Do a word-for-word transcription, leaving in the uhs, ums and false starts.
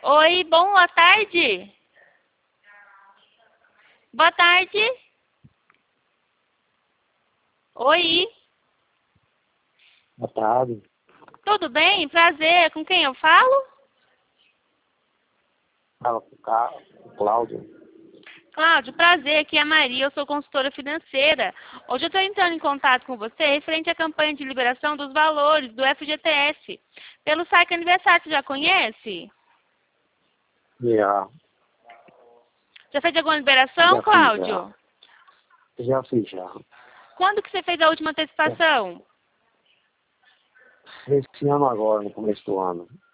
Oi, boa tarde. Boa tarde. Oi. Boa tarde. Tudo bem? Prazer. Com quem eu falo? Fala com o Ca- com o Cláudio. Cláudio, prazer. Aqui é a Maria, eu sou consultora financeira. Hoje eu estou entrando em contato com você referente à campanha de liberação dos valores do F G T S. Pelo site Aniversário, você já conhece? Já, Já fez alguma liberação, já fiz, Cláudio? já. Já fiz, já. Quando que você fez a última antecipação? Esse ano agora, no começo do ano.